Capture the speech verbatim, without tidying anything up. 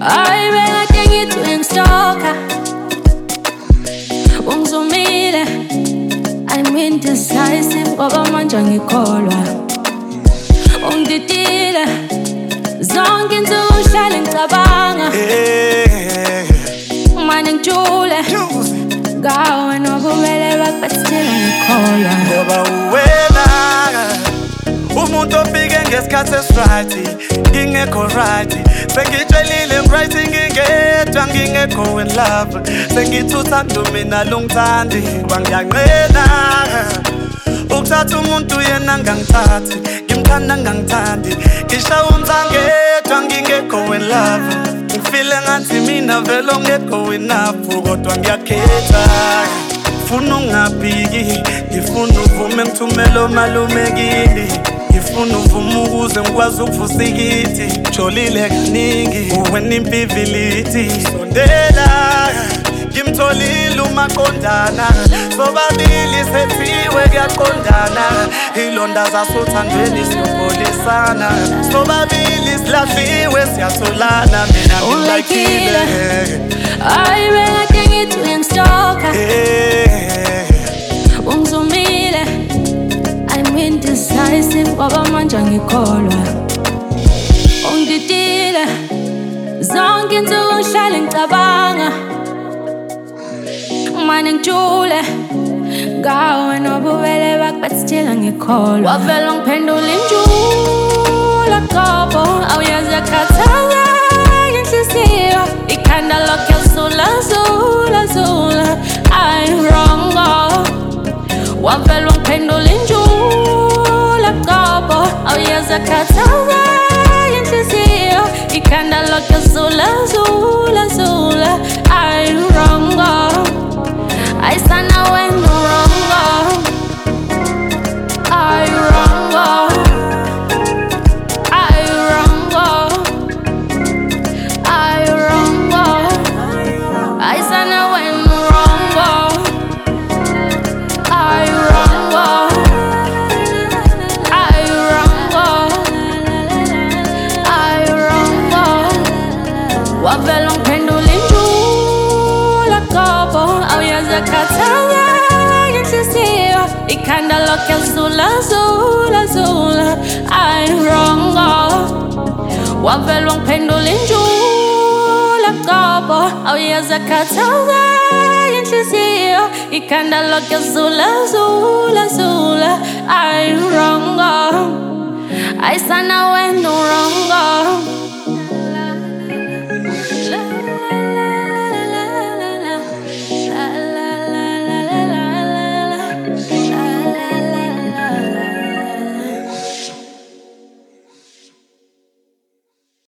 Ay, bekade ngithi uyangistokha, ungizumile, I'm indecisive ngoba manje angikholwa. Ungididile, zonke insuku ngihlale ngicabanga, manje ngijule ngawe nobubele bakho but still angikholwa. Ngoba uwena umuntu ofike ngesikhathi esright, ngingekho right. Sengitshelile right ngingedwa ngingekho in love. Sengithutha mina lungithandi kwangiyanqena ukuthatha umuntu yena ngangithathi, ngimthanda ngangithandi, ngishawa umzangedwa ngingekho in love. Ngifile ngathi mina vele ongekho enough kodwa ngiyakhetha. Ngifuna ungabhiki, ngifuna uvume ngithumele omalume kini, ngifuna uvume ukuze ngikwazi ukuvusa ikithi. Jolile kaningi uwena impiviliti, sondela ngimtholile umaqondana, sobabili sethiwe kuyaqondana. Ilonda zasothandweni siyobolisana, sobabili silahliwe siyatholana. Mina ngilakile, ay bekade ngithi uyangistokha, ungizumile, I'm indecisive ngoba manje angikholwa. Ungididile, zonke insuku ngihlale ngicabanga, manje ngijule ngawe nobubele bakho but still angikholwa. Wavele ungiphendula injula gobo, awuyazi yakhathaza inhliziyo, ikhanda lokho yazula zula zula. I'm wrong, oh. Wavele ungiphendula injula gobo, awuyazi yakhathaza inhliziyo, ikhanda lokho yazula zula zula. I'm wrong, oh. I stand now when no wrong, oh. I wrong, oh. I wrong, oh. I wrong, oh. I stand now when no wrong, oh. I wrong, oh. I wrong, oh. I wrong, oh. Wavele ungiphendula injula gobo, awuyazi yakhathaza inhliziyo, ikhanda lokho yazula zula zula. I'm wrong, oh. Wavele ungiphendula injula gobo, awuyazi yakhathaza inhliziyo, ikhanda lokho yazula zula zula. I'm wrong, oh. I stand now when no wrong, oh.